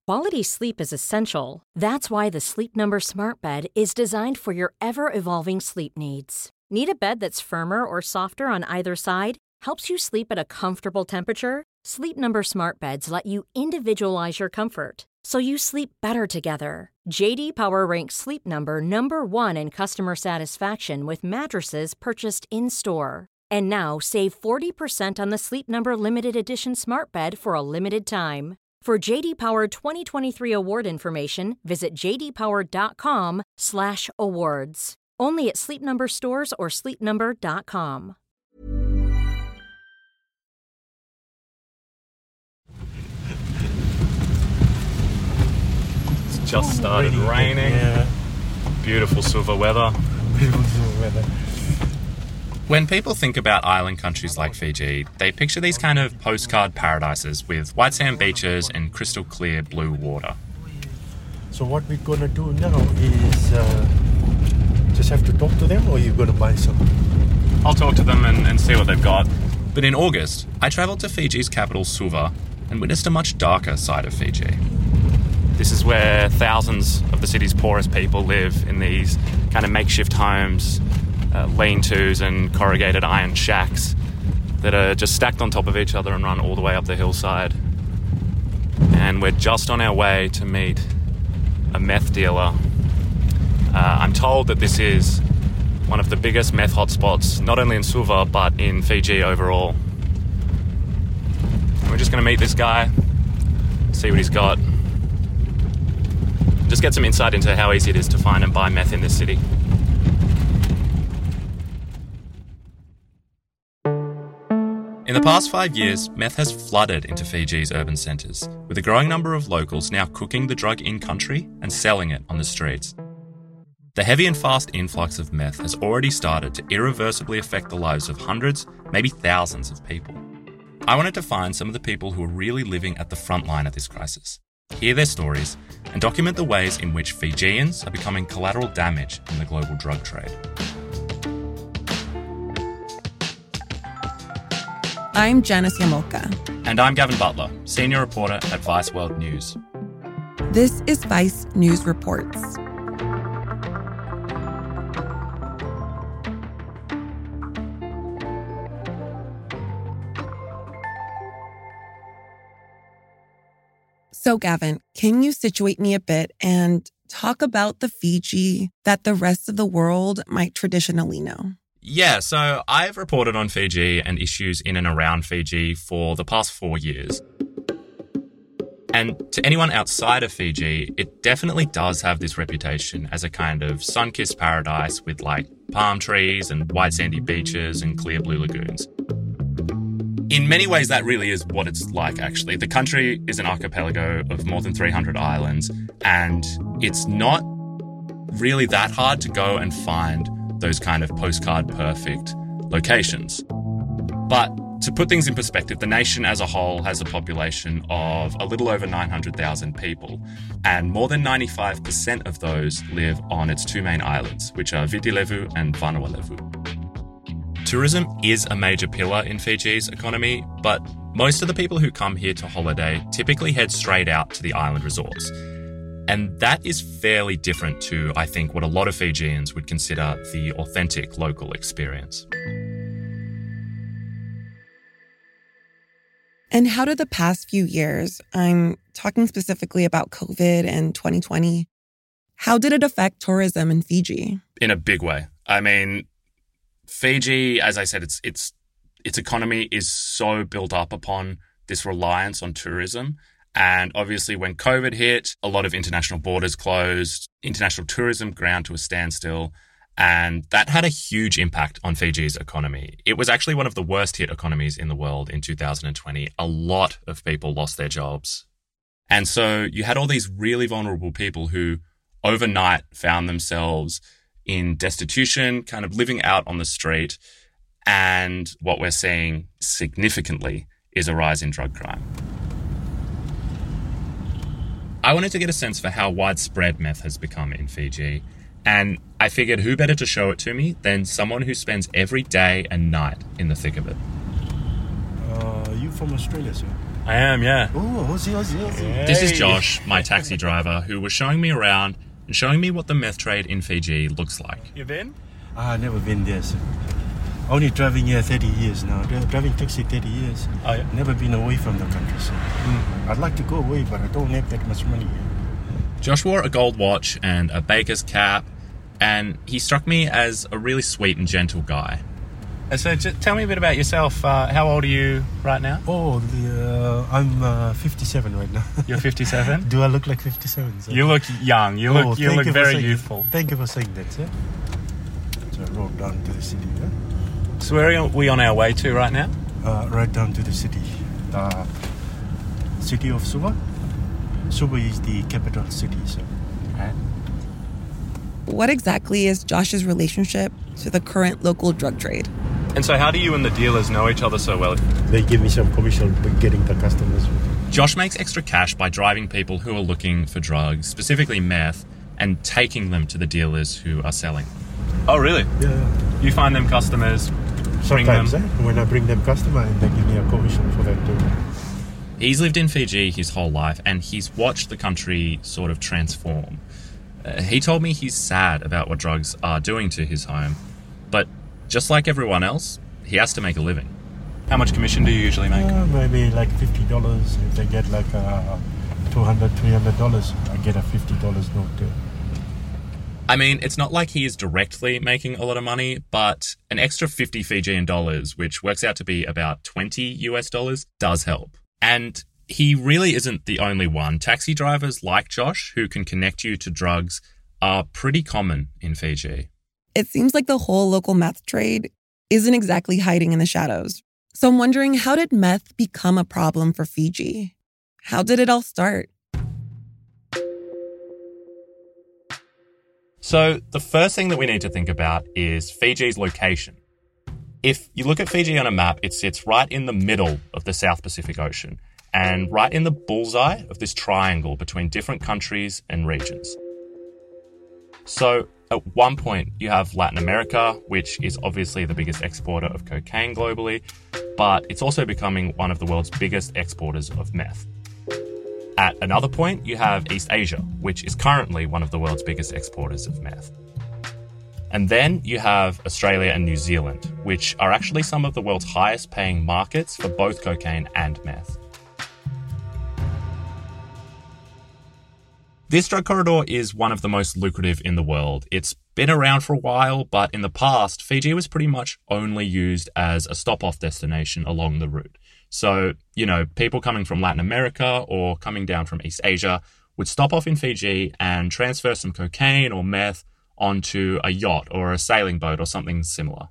Quality sleep is essential. That's why the Sleep Number Smart Bed is designed for your ever-evolving sleep needs. Need a bed that's firmer or softer on either side? Helps you sleep at a comfortable temperature? Sleep Number Smart Beds let you individualize your comfort, so you sleep better together. J.D. Power ranks Sleep Number number 1 in customer satisfaction with mattresses purchased in-store. And now, save 40% on the Sleep Number Limited Edition Smart Bed for a limited time. For J.D. Power 2023 award information, visit jdpower.com/awards. Only at Sleep Number stores or sleepnumber.com. It's just started raining. Yeah. Beautiful silver weather. Beautiful silver weather. When people think about island countries like Fiji, they picture these kind of postcard paradises with white sand beaches and crystal clear blue water. So what we're going to do now is just have to talk to them, or you're going to buy some? I'll talk to them and see what they've got. But in August, I travelled to Fiji's capital, Suva, and witnessed a much darker side of Fiji. This is where thousands of the city's poorest people live in these kind of makeshift homes, lean-tos and corrugated iron shacks that are just stacked on top of each other and run all the way up the hillside. And we're just on our way to meet a meth dealer. I'm told that this is one of the biggest meth hotspots, not only in Suva, but in Fiji overall. We're just going to meet this guy, see what he's got, just get some insight into how easy it is to find and buy meth in this city. In the past 5 years, meth has flooded into Fiji's urban centres, with a growing number of locals now cooking the drug in-country and selling it on the streets. The heavy and fast influx of meth has already started to irreversibly affect the lives of hundreds, maybe thousands of people. I wanted to find some of the people who are really living at the front line of this crisis, hear their stories, and document the ways in which Fijians are becoming collateral damage in the global drug trade. I'm Janice Yamoka. And I'm Gavin Butler, senior reporter at Vice World News. This is Vice News Reports. So, Gavin, can you situate me a bit and talk about the Fiji that the rest of the world might traditionally know? Yeah, so I've reported on Fiji and issues in and around Fiji for the past 4 years. And to anyone outside of Fiji, it definitely does have this reputation as a kind of sun-kissed paradise with like palm trees and white sandy beaches and clear blue lagoons. In many ways, that really is what it's like, actually. The country is an archipelago of more than 300 islands, and it's not really that hard to go and find those kind of postcard-perfect locations. But to put things in perspective, the nation as a whole has a population of a little over 900,000 people, and more than 95% of those live on its two main islands, which are Viti Levu and Vanuatu. Tourism is a major pillar in Fiji's economy, but most of the people who come here to holiday typically head straight out to the island resorts. And that is fairly different to, I think, what a lot of Fijians would consider the authentic local experience. And how did the past few years, I'm talking specifically about COVID and 2020, how did it affect tourism in Fiji? In a big way. I mean, Fiji, as I said, its economy is so built up upon this reliance on tourism. And obviously when COVID hit, a lot of international borders closed, international tourism ground to a standstill, and that had a huge impact on Fiji's economy. It was actually one of the worst hit economies in the world in 2020. A lot of people lost their jobs. And so you had all these really vulnerable people who overnight found themselves in destitution, kind of living out on the street. And what we're seeing significantly is a rise in drug crime. I wanted to get a sense for how widespread meth has become in Fiji, and I figured who better to show it to me than someone who spends every day and night in the thick of it. You from Australia, sir? I am, yeah. Oh, Aussie. This is Josh, my taxi driver, who was showing me around and showing me what the meth trade in Fiji looks like. You been? I've never been there, sir. Only driving here 30 years now. Driving taxi 30 years. Oh, yeah. Never been away from the country, sir. I'd like to go away, but I don't have that much money here. Josh wore a gold watch and a baker's cap, and he struck me as a really sweet and gentle guy. So just tell me a bit about yourself. How old are you right now? Oh, I'm 57 right now. You're 57? Do I look like 57, sir? You look young. You look very youthful. Thank you for saying that, sir. So I rode down to the city, yeah? So where are we on our way to right now? Right down to the city. City of Suva. Suva is the capital city, sir. Right. What exactly is Josh's relationship to the current local drug trade? And so how do you and the dealers know each other so well? They give me some commission for getting the customers. Josh makes extra cash by driving people who are looking for drugs, specifically meth, and taking them to the dealers who are selling them. Oh, really? Yeah. You find them customers, bring Sometimes, them... when I bring them customer, and they give me a commission for that too. He's lived in Fiji his whole life, and he's watched the country sort of transform. He told me he's sad about what drugs are doing to his home, but just like everyone else, he has to make a living. How much commission do you usually make? Maybe like $50. If they get like $200, $300, I get a $50 note too. I mean, it's not like he is directly making a lot of money, but an extra 50 Fijian dollars, which works out to be about $20 US, does help. And he really isn't the only one. Taxi drivers like Josh, who can connect you to drugs, are pretty common in Fiji. It seems like the whole local meth trade isn't exactly hiding in the shadows. So I'm wondering, how did meth become a problem for Fiji? How did it all start? So the first thing that we need to think about is Fiji's location. If you look at Fiji on a map, it sits right in the middle of the South Pacific Ocean and right in the bullseye of this triangle between different countries and regions. So at one point, you have Latin America, which is obviously the biggest exporter of cocaine globally, but it's also becoming one of the world's biggest exporters of meth. At another point, you have East Asia, which is currently one of the world's biggest exporters of meth. And then you have Australia and New Zealand, which are actually some of the world's highest paying markets for both cocaine and meth. This drug corridor is one of the most lucrative in the world. It's been around for a while, but in the past, Fiji was pretty much only used as a stop-off destination along the route. So, people coming from Latin America or coming down from East Asia would stop off in Fiji and transfer some cocaine or meth onto a yacht or a sailing boat or something similar.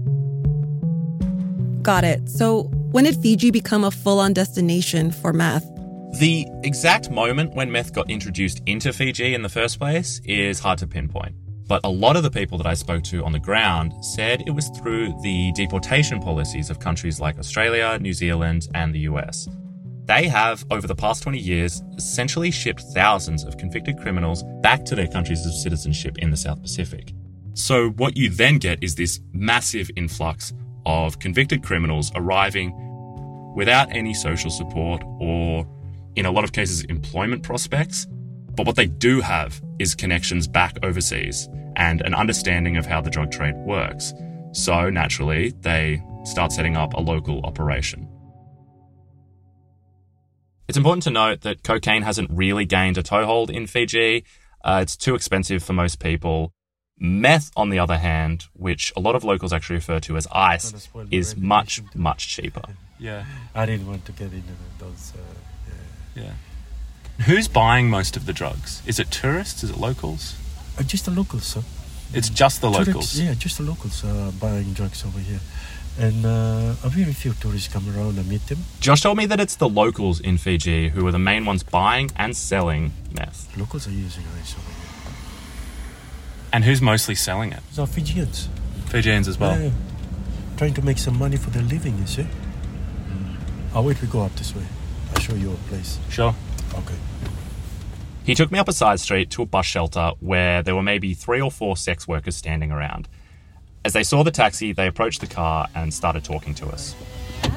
Got it. So when did Fiji become a full-on destination for meth? The exact moment when meth got introduced into Fiji in the first place is hard to pinpoint. But a lot of the people that I spoke to on the ground said it was through the deportation policies of countries like Australia, New Zealand, and the US. They have, over the past 20 years, essentially shipped thousands of convicted criminals back to their countries of citizenship in the South Pacific. So what you then get is this massive influx of convicted criminals arriving without any social support or, in a lot of cases, employment prospects. But what they do have is connections back overseas and an understanding of how the drug trade works. So naturally, they start setting up a local operation. It's important to note that cocaine hasn't really gained a toehold in Fiji. It's too expensive for most people. Meth, on the other hand, which a lot of locals actually refer to as ice, is much, much cheaper. Yeah. I didn't want to get into those. Yeah. Who's buying most of the drugs? Is it tourists? Is it locals? Just the locals, sir. It's just the locals? Tourists, yeah, just the locals buying drugs over here. And a very few tourists come around and meet them. Josh told me that it's the locals in Fiji who are the main ones buying and selling meth. Locals are using ice over here. And who's mostly selling it? These are Fijians. Fijians as well? Yeah, trying to make some money for their living, you see. I'll wait, we go up this way. I'll show you a place. Sure. Okay. He took me up a side street to a bus shelter where there were maybe 3 or 4 sex workers standing around. As they saw the taxi, they approached the car and started talking to us.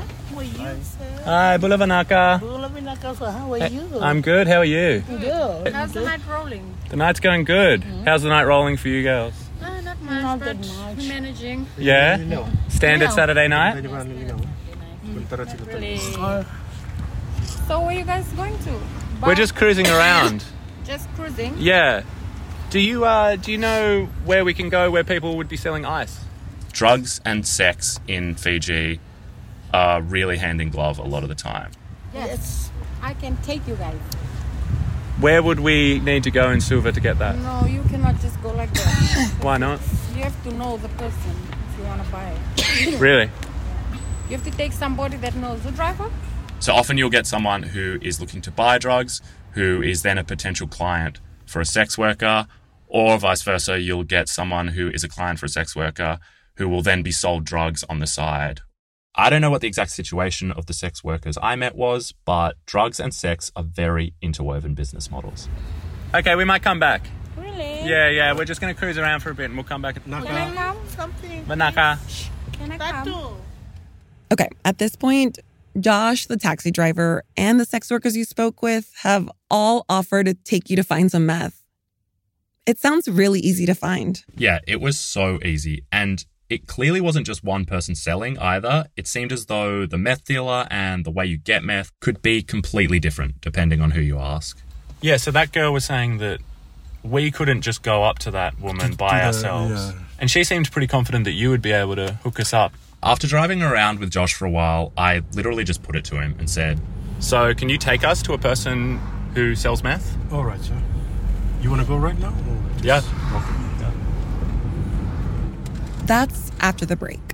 are you, sir? Hi, Bulavanaka. Bulavanaka, so how are you? I'm good. How are you? Good. How's the night rolling? The night's going good. How's the night rolling for you girls? Not much, Not but that much. we're managing. Yeah? Standard Yeah. Saturday night? Really. So where are you guys going to? We're just cruising around. Just cruising? Yeah. Do you know where we can go where people would be selling ice? Drugs and sex in Fiji are really hand in glove a lot of the time. Yes. I can take you guys. Where would we need to go in Suva to get that? No, you cannot just go like that. Why not? You have to know the person if you want to buy it. Really? You have to take somebody that knows the driver. So often you'll get someone who is looking to buy drugs, who is then a potential client for a sex worker, or vice versa, you'll get someone who is a client for a sex worker who will then be sold drugs on the side. I don't know what the exact situation of the sex workers I met was, but drugs and sex are very interwoven business models. Okay, we might come back. Really? Yeah. We're just going to cruise around for a bit and we'll come back. Can I come? Something. Manaka. Can I come? Tattoo. Okay, at this point, Josh, the taxi driver, and the sex workers you spoke with have all offered to take you to find some meth. It sounds really easy to find. Yeah, it was so easy. And it clearly wasn't just one person selling either. It seemed as though the meth dealer and the way you get meth could be completely different depending on who you ask. Yeah, so that girl was saying that we couldn't just go up to that woman by ourselves. Yeah. And she seemed pretty confident that you would be able to hook us up. After driving around with Josh for a while, I literally just put it to him and said, So can you take us to a person who sells meth? All right, sir. You want to go right now? Or just- Yeah. Okay. That's after the break.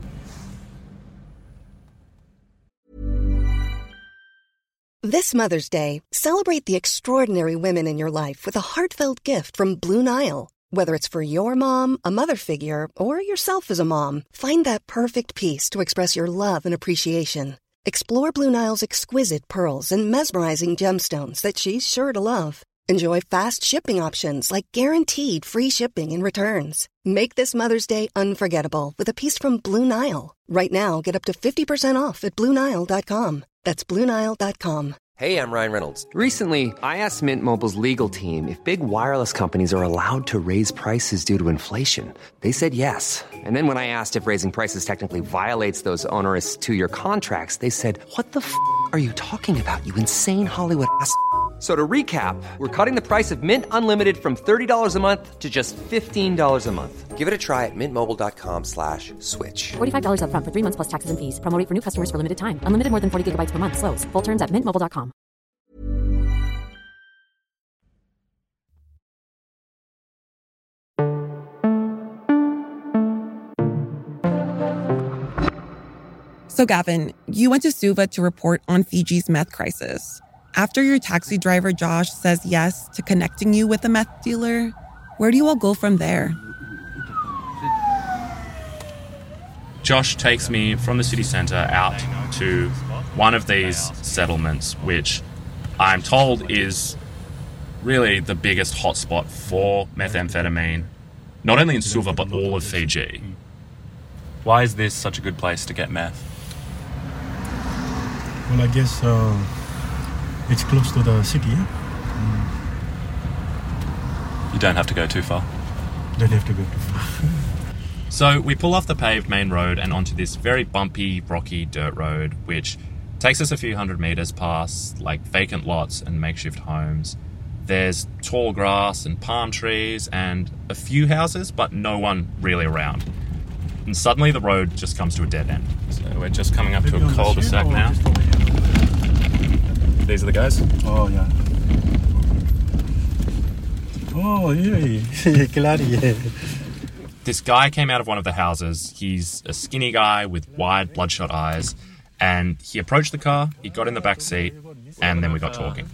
This Mother's Day, celebrate the extraordinary women in your life with a heartfelt gift from Blue Nile. Whether it's for your mom, a mother figure, or yourself as a mom, find that perfect piece to express your love and appreciation. Explore Blue Nile's exquisite pearls and mesmerizing gemstones that she's sure to love. Enjoy fast shipping options like guaranteed free shipping and returns. Make this Mother's Day unforgettable with a piece from Blue Nile. Right now, get up to 50% off at BlueNile.com. That's BlueNile.com. Hey, I'm Ryan Reynolds. Recently, I asked Mint Mobile's legal team if big wireless companies are allowed to raise prices due to inflation. They said yes. And then when I asked if raising prices technically violates those onerous two-year contracts, they said, "What the f*** are you talking about, you insane Hollywood ass?" So to recap, we're cutting the price of Mint Unlimited from $30 a month to just $15 a month. Give it a try at mintmobile.com/switch. $45 up front for 3 months plus taxes and fees. Promo rate for new customers for limited time. Unlimited more than 40 gigabytes per month. Slows full terms at mintmobile.com. So, Gavin, you went to Suva to report on Fiji's meth crisis. After your taxi driver, Josh, says yes to connecting you with a meth dealer, where do you all go from there? Josh takes me from the city centre out to one of these settlements, which I'm told is really the biggest hotspot for methamphetamine, not only in Suva, but all of Fiji. Why is this such a good place to get meth? Well, I guess it's close to the city, yeah? You don't have to go too far. Don't have to go too far. So we pull off the paved main road and onto this very bumpy, rocky dirt road, which takes us a few hundred metres past like vacant lots and makeshift homes. There's tall grass and palm trees and a few houses, but no one really around. And suddenly the road just comes to a dead end. So we're just coming up to Maybe a on the cul-de-sac street or now. just over here? These are the guys. Oh, yeah. Oh, yeah. Claro, yeah. This guy came out of one of the houses. He's a skinny guy with wide, bloodshot eyes. And he approached the car, he got in the back seat, and then we got talking.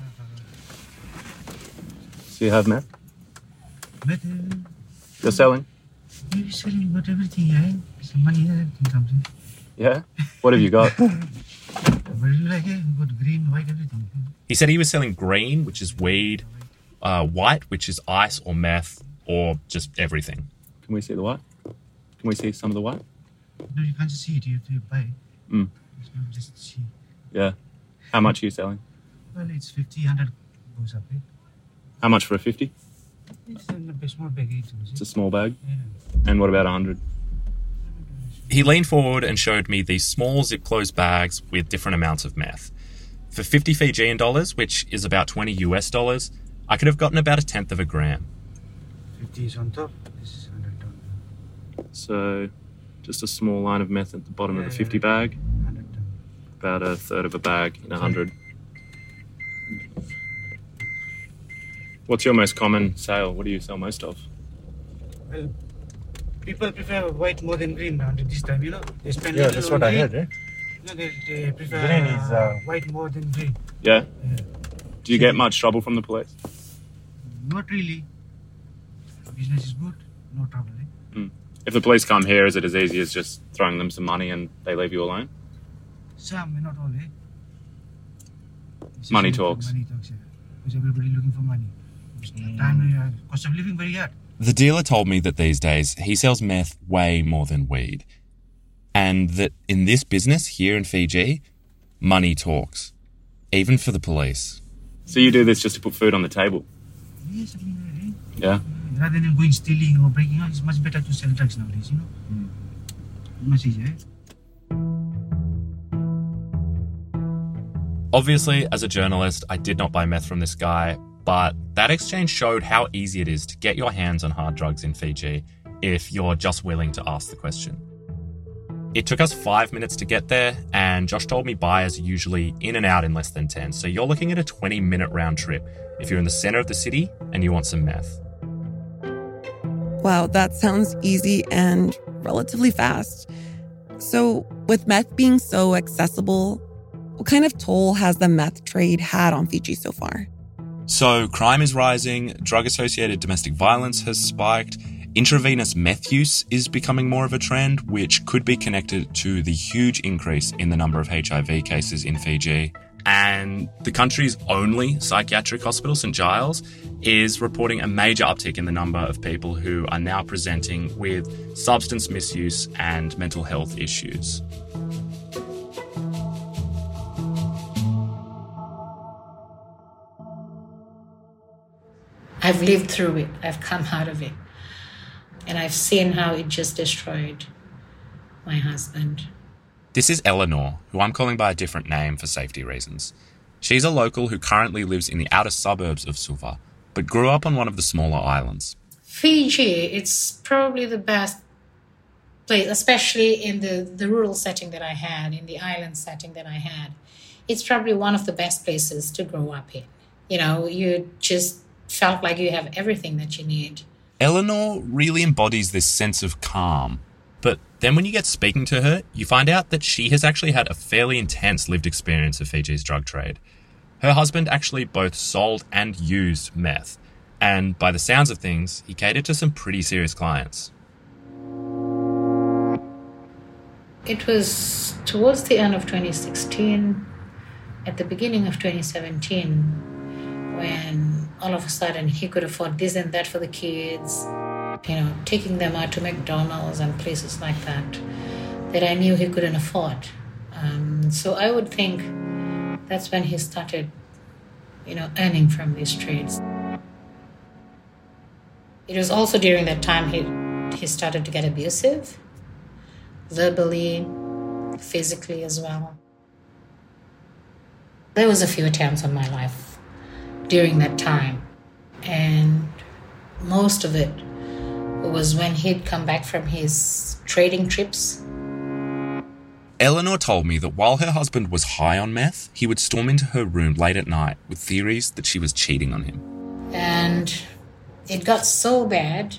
So you have meth? But You're selling? you're selling about everything, yeah? Some money, everything comes in. Yeah? What have you got? What do you like, yeah? You've got green, white, everything. He said he was selling green, which is weed, white, which is ice or meth, or just everything. Can we see the white? Can we see some of the white? No, you can't just see it, you have to buy it. Mm. It's not just see. Yeah. How much are you selling? Well, it's 50, 100 goes up. Eh? How much for a 50? It's a small bag. It's a small bag. Yeah. And what about 100? He leaned forward and showed me these small zip-closed bags with different amounts of meth. For 50 Fijian dollars, which is about $20 US, I could have gotten about 1/10 of a gram. 50 is on top. This is 100 down. So just a small line of meth at the bottom of the 50 bag. 100 down. About 1/3 of a bag in 100. What's your most common sale? What do you sell most of? Well, people prefer white more than green now this time, you know. They spend Yeah, little that's on what I green. heard, eh? No, they prefer Green is, white more than green. Yeah? Yeah. Do you get much trouble from the police? Not really. Business is good, no trouble. Eh? If the police come here, is it as easy as just throwing them some money and they leave you alone? Some, not all. Eh? Money talks. Money talks, yeah. Because everybody looking for money. Time, cost of living very hard. The dealer told me that these days he sells meth way more than weed. And that in this business here in Fiji, money talks. Even for the police. So you do this just to put food on the table? Yes, I mean, Yeah? rather than going stealing or breaking out, it's much better to sell drugs nowadays, you know. Much easier. Eh? Obviously, as a journalist, I did not buy meth from this guy, but that exchange showed how easy it is to get your hands on hard drugs in Fiji if you're just willing to ask the question. It took us 5 minutes to get there, and Josh told me buyers are usually in and out in less than 10, so you're looking at a 20-minute round trip if you're in the centre of the city and you want some meth. Wow, that sounds easy and relatively fast. So, with meth being so accessible, what kind of toll has the meth trade had on Fiji so far? So, crime is rising, drug-associated domestic violence has spiked, intravenous meth use is becoming more of a trend, which could be connected to the huge increase in the number of HIV cases in Fiji. And the country's only psychiatric hospital, St Giles, is reporting a major uptick in the number of people who are now presenting with substance misuse and mental health issues. I've lived through it. I've come out of it. And I've seen how it just destroyed my husband. This is Eleanor, who I'm calling by a different name for safety reasons. She's a local who currently lives in the outer suburbs of Suva, but grew up on one of the smaller islands. Fiji, it's probably the best place, especially in the rural setting that I had, in the island setting that I had. It's probably one of the best places to grow up in. You know, you just felt like you have everything that you need. Eleanor really embodies this sense of calm. But then when you get speaking to her, you find out that she has actually had a fairly intense lived experience of Fiji's drug trade. Her husband actually both sold and used meth. And by the sounds of things, he catered to some pretty serious clients. It was towards the end of 2016, at the beginning of 2017, when all of a sudden he could afford this and that for the kids, you know, taking them out to McDonald's and places like that, that I knew he couldn't afford. So I would think that's when he started, you know, earning from these trades. It was also during that time he started to get abusive, verbally, physically as well. There was a few attempts on my life during that time, and most of it was when he'd come back from his trading trips. Eleanor told me that while her husband was high on meth, he would storm into her room late at night with theories that she was cheating on him. And it got so bad,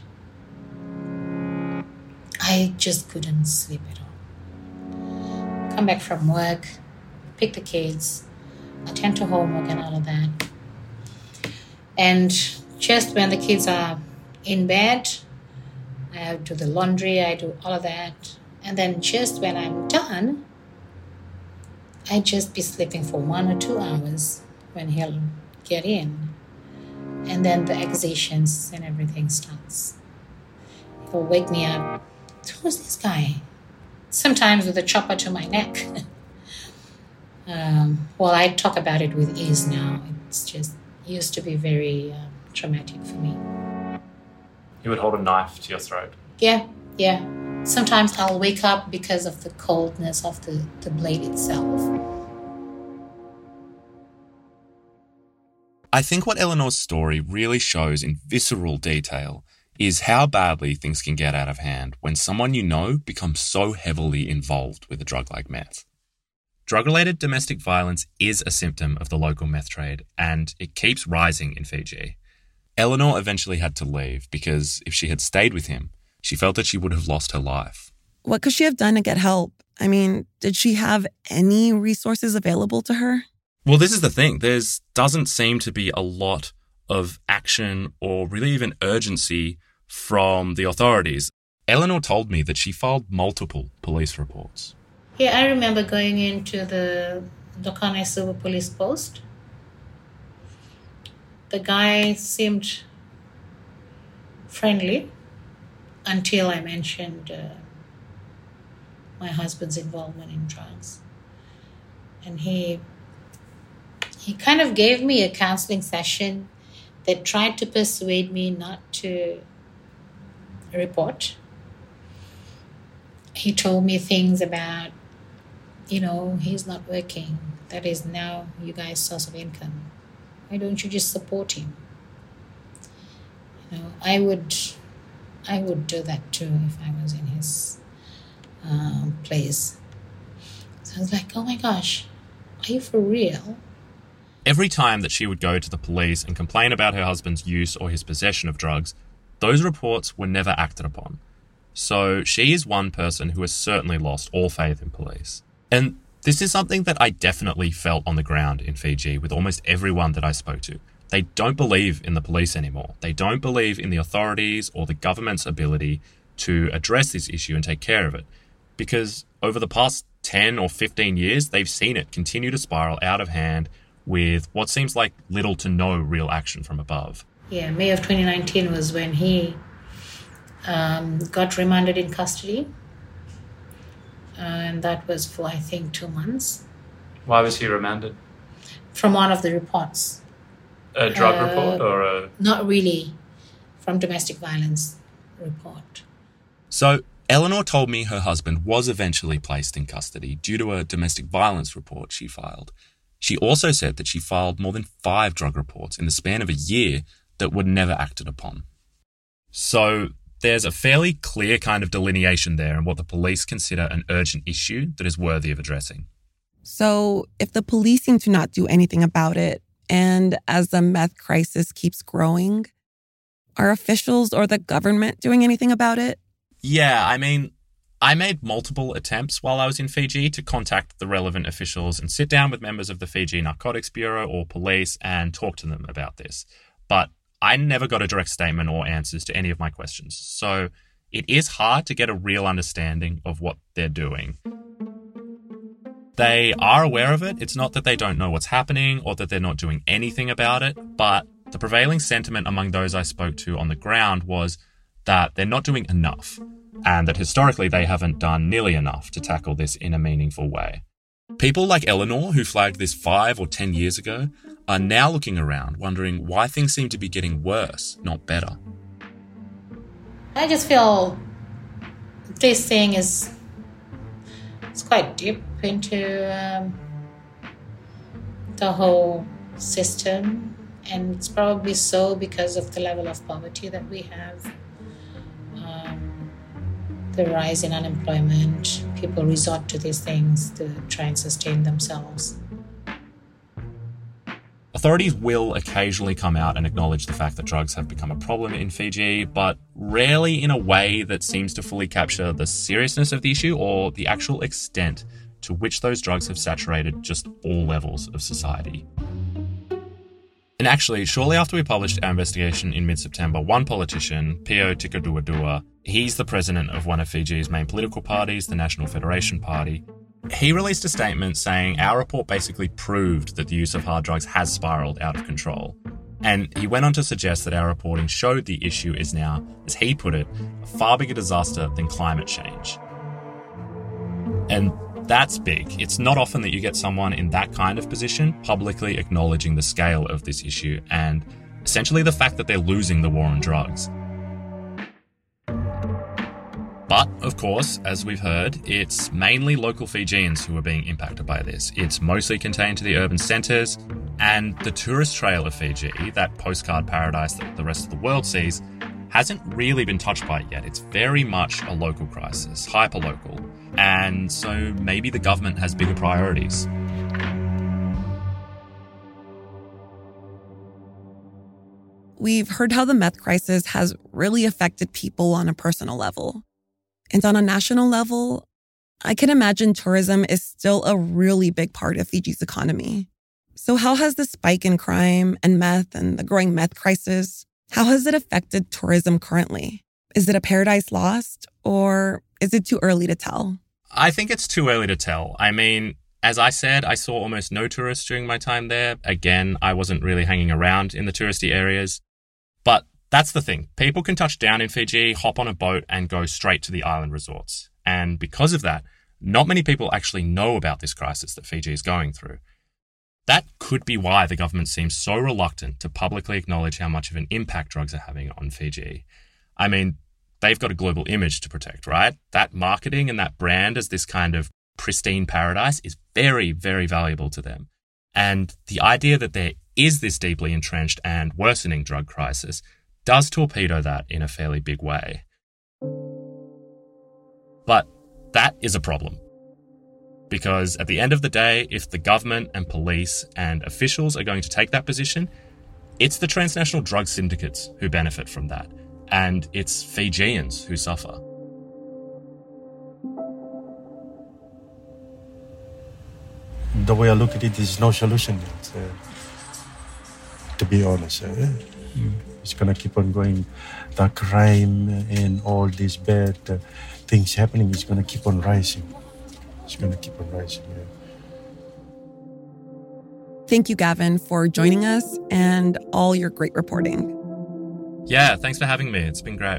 I just couldn't sleep at all. Come back from work, pick the kids, attend to homework and all of that. And just when the kids are in bed, I do the laundry, I do all of that. And then just when I'm done, I'd just be sleeping for 1 or 2 hours when he'll get in. And then the accusations and everything starts. He'll wake me up. Who's this guy? Sometimes with a chopper to my neck. Well, I talk about it with ease now. It's just used to be very traumatic for me. He would hold a knife to your throat. Yeah. Sometimes I'll wake up because of the coldness of the blade itself. I think what Eleanor's story really shows in visceral detail is how badly things can get out of hand when someone you know becomes so heavily involved with a drug like meth. Drug-related domestic violence is a symptom of the local meth trade, and it keeps rising in Fiji. Eleanor eventually had to leave because if she had stayed with him, she felt that she would have lost her life. What could she have done to get help? I mean, did she have any resources available to her? Well, this is the thing. There doesn't seem to be a lot of action or really even urgency from the authorities. Eleanor told me that she filed multiple police reports. Yeah, I remember going into the Dokane Suva police post. The guy seemed friendly until I mentioned my husband's involvement in drugs. And he kind of gave me a counseling session that tried to persuade me not to report. He told me things about, he's not working. That is now you guys' source of income. Why don't you just support him? I would do that too if I was in his place. So I was like, oh my gosh, are you for real? Every time that she would go to the police and complain about her husband's use or his possession of drugs, those reports were never acted upon. So she is one person who has certainly lost all faith in police. And this is something that I definitely felt on the ground in Fiji with almost everyone that I spoke to. They don't believe in the police anymore. They don't believe in the authorities or the government's ability to address this issue and take care of it. Because over the past 10 or 15 years, they've seen it continue to spiral out of hand with what seems like little to no real action from above. Yeah, May of 2019 was when he got remanded in custody. And that was for, I think, 2 months. Why was he remanded? From one of the reports. A drug report or a... Not really. From domestic violence report. So Eleanor told me her husband was eventually placed in custody due to a domestic violence report she filed. She also said that she filed more than 5 drug reports in the span of a year that were never acted upon. So there's a fairly clear kind of delineation there in what the police consider an urgent issue that is worthy of addressing. So if the police seem to not do anything about it, and as the meth crisis keeps growing, are officials or the government doing anything about it? Yeah, I mean, I made multiple attempts while I was in Fiji to contact the relevant officials and sit down with members of the Fiji Narcotics Bureau or police and talk to them about this. But I never got a direct statement or answers to any of my questions. So it is hard to get a real understanding of what they're doing. They are aware of it. It's not that they don't know what's happening or that they're not doing anything about it, but the prevailing sentiment among those I spoke to on the ground was that they're not doing enough, and that historically they haven't done nearly enough to tackle this in a meaningful way. People like Eleanor, who flagged this 5 or 10 years ago, are now looking around wondering why things seem to be getting worse, not better. I just feel this thing is quite deep into the whole system, and it's probably so because of the level of poverty that we have. The rise in unemployment, people resort to these things to try and sustain themselves. Authorities will occasionally come out and acknowledge the fact that drugs have become a problem in Fiji, but rarely in a way that seems to fully capture the seriousness of the issue or the actual extent to which those drugs have saturated just all levels of society. And actually, shortly after we published our investigation in mid-September, one politician, Pio Tikaduadua, he's the president of one of Fiji's main political parties, the National Federation Party, he released a statement saying our report basically proved that the use of hard drugs has spiraled out of control. And he went on to suggest that our reporting showed the issue is now, as he put it, a far bigger disaster than climate change. And That's big. It's not often that you get someone in that kind of position publicly acknowledging the scale of this issue and essentially the fact that they're losing the war on drugs. But, of course, as we've heard, it's mainly local Fijians who are being impacted by this. It's mostly contained to the urban centres, and the tourist trail of Fiji, that postcard paradise that the rest of the world sees, hasn't really been touched by it yet. It's very much a local crisis, hyper-local, and so maybe the government has bigger priorities. We've heard how the meth crisis has really affected people on a personal level. And on a national level, I can imagine tourism is still a really big part of Fiji's economy. So how has the spike in crime and meth and the growing meth crisis, how has it affected tourism currently? Is it a paradise lost, or is it too early to tell? I think it's too early to tell. I mean, as I said, I saw almost no tourists during my time there. Again, I wasn't really hanging around in the touristy areas. But that's the thing. People can touch down in Fiji, hop on a boat, and go straight to the island resorts. And because of that, not many people actually know about this crisis that Fiji is going through. That could be why the government seems so reluctant to publicly acknowledge how much of an impact drugs are having on Fiji. I mean, they've got a global image to protect, right? That marketing and that brand as this kind of pristine paradise is very, very valuable to them. And the idea that there is this deeply entrenched and worsening drug crisis does torpedo that in a fairly big way. But that is a problem. Because at the end of the day, if the government and police and officials are going to take that position, it's the transnational drug syndicates who benefit from that. And it's Fijians who suffer. The way I look at it, there's no solution yet, to be honest. It's going to keep on going. The crime and all these bad things happening is going to keep on rising. It's going to keep on rising, Thank you, Gavin, for joining us and all your great reporting. Yeah, thanks for having me. It's been great.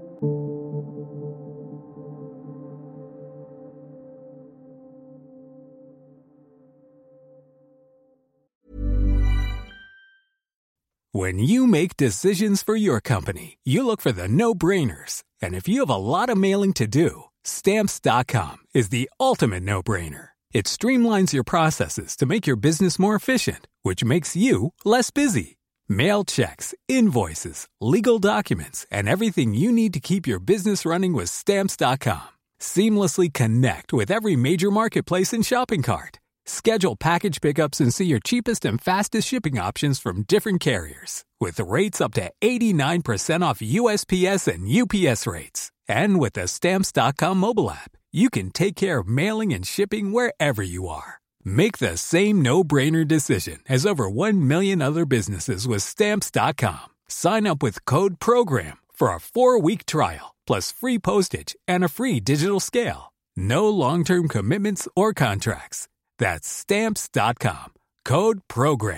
When you make decisions for your company, you look for the no-brainers. And if you have a lot of mailing to do, Stamps.com is the ultimate no-brainer. It streamlines your processes to make your business more efficient, which makes you less busy. Mail checks, invoices, legal documents, and everything you need to keep your business running with Stamps.com. Seamlessly connect with every major marketplace and shopping cart. Schedule package pickups and see your cheapest and fastest shipping options from different carriers, with rates up to 89% off USPS and UPS rates. And with the Stamps.com mobile app, you can take care of mailing and shipping wherever you are. Make the same no-brainer decision as over 1 million other businesses with Stamps.com. Sign up with code PROGRAM for a 4-week trial, plus free postage and a free digital scale. No long-term commitments or contracts. That's Stamps.com. Code PROGRAM.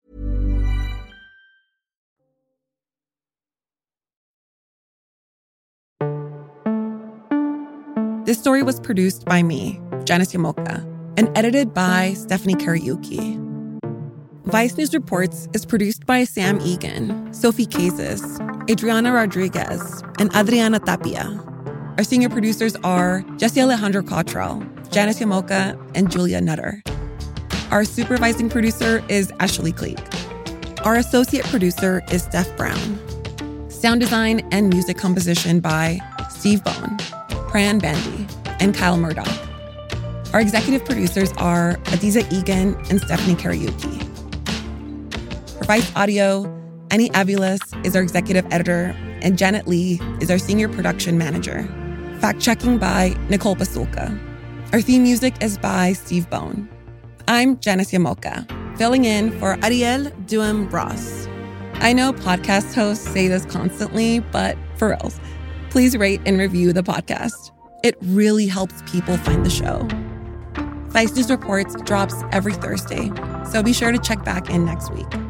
This story was produced by me, Janice Yamoka, and edited by Stephanie Kariuki. Vice News Reports is produced by Sam Egan, Sophie Casas, Adriana Rodriguez, and Adriana Tapia. Our senior producers are Jesse Alejandro Cottrell, Janice Yamoka, and Julia Nutter. Our supervising producer is Ashley Cleek. Our associate producer is Steph Brown. Sound design and music composition by Steve Bone, Pran Bandy, and Kyle Murdoch. Our executive producers are Adiza Egan and Stephanie Kariuki. For Vice Audio, Annie Aviles is our executive editor, and Janet Lee is our senior production manager. Fact-checking by Nicole Pasulka. Our theme music is by Steve Bone. I'm Janice Yamoka, filling in for Ariel Duham-Ross. I know podcast hosts say this constantly, but for reals, please rate and review the podcast. It really helps people find the show. Vice News Reports drops every Thursday, so be sure to check back in next week.